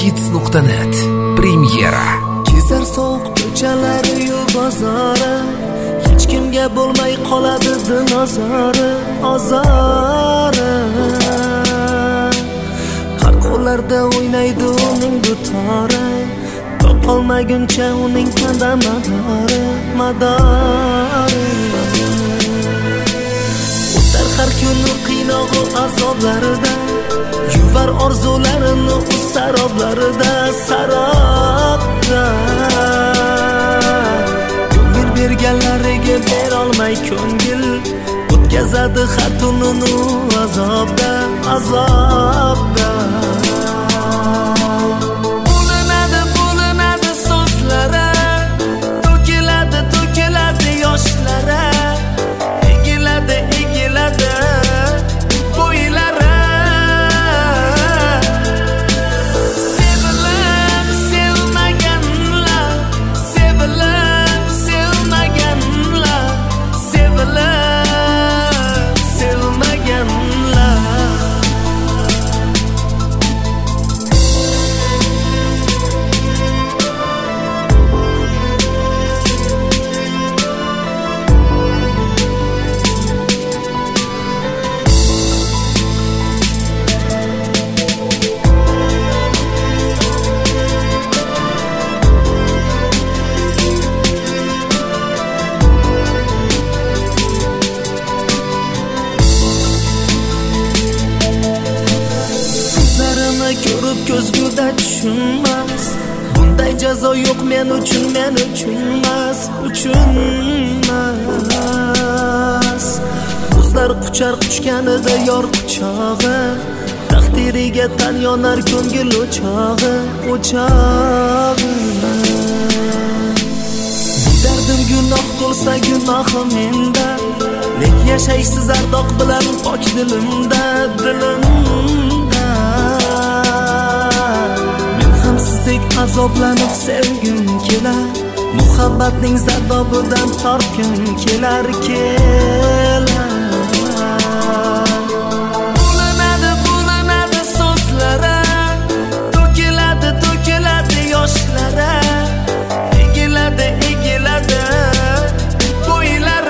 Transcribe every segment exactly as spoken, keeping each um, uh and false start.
hits nuqta net premyera. Kezar sovuq ko'chalari yu bozori, hech kimga bo'lmay qoladi dinozori, azori. Har qo'llarda o'ynaydi uning dutori, topolmaguncha uning qanda madori, madori. O'tar har kuni qiynog'i azoblarida, yuvar orzularini u saroblarida, sarobda. Ko'ngil berganlariga berolmay ko'ngil, o'tkazadi har tunini azobda, azobda. Bo'linadi, bo'linadi so'zlari, to'kiladi, to'kiladi yoshlari, egiladi, egiladi bo'ylari. Ko'rib ko'zguda tushunmas, bunday jazo yo'q men uchun, men uchunmas, uchunmas. O'zlar quchar quchganida yor quchog'i, taqdiriga tan yonar ko'ngil o'chog'i, o'chog'i. Dardim gunoh bo'lsa gunohi menda, lek yashaysiz ardoq bilan pok dilimda, dilimda. Sizdek azoblanib sevgim kelar, muhabbatning zardobidan tortgim kelar, kelar. Bo'linadi, bo'linadi so'zlari, to'kiladi, to'kiladi yoshlari, egiladi, egiladi bo'ylari.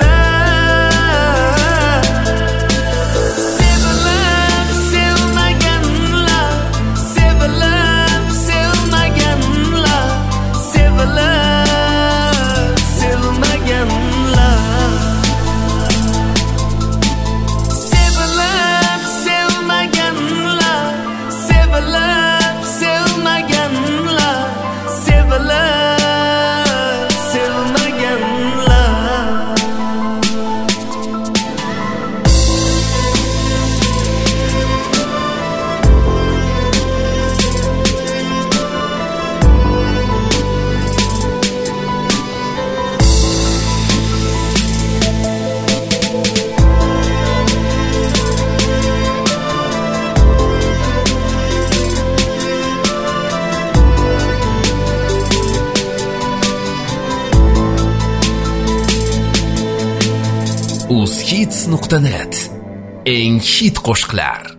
uz hits nuqta net eng hit qo'shiqlar.